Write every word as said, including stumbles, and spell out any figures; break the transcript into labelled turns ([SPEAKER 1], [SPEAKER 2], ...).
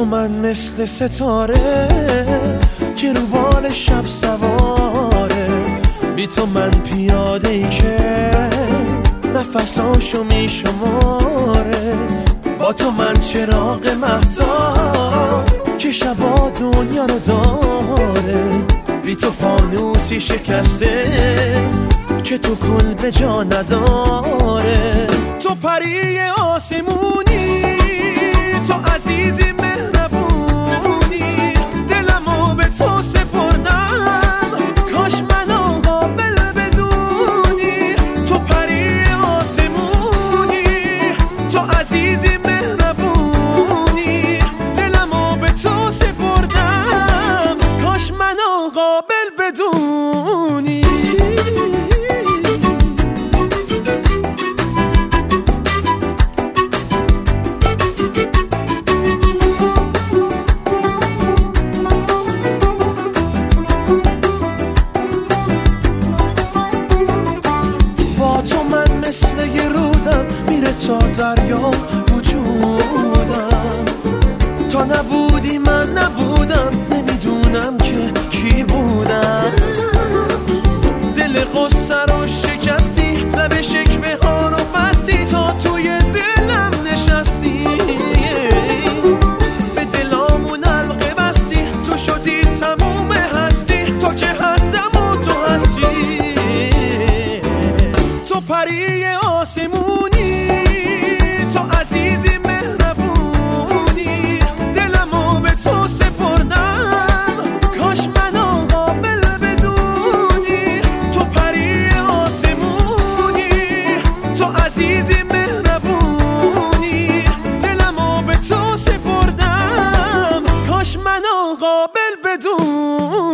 [SPEAKER 1] تو من مثل ستاره که رو بال شب سواره، بی تو من پیاده ای که نفساشو می شماره. با تو من چراغ مهتاب که شبا دنیا رو داره، بی تو فانوسی شکسته که تو کل به جا نداره. تو پری آسمونی، تو عزیزی مهربونی، دلمو به تو سپردم کاش منو قابل بدونی. تو پری آسمونی، تو عزیزی مهربونی، دلمو به تو سپردم کاش منو قابل بدونی. مثل یه رودم میره تا دریا وجودم، تا نبودی من نبودم، نمیدونم که کی بودم. دل غصه رو شکستی، لب شکوه ها رو بستی، تا توی دلم نشستی، به دلامون حلقه بستی، تو شدی تموم هستی، تو که هستم و تو هستی. تو پری آسمونی، تو عزیزی مهربونی، دلمو به تو سپردم کاش منو قابل بدونی. تو پری آسمونی، تو عزیزی مهربونی، دلمو به تو سپردم کاش منو قابل بدونی.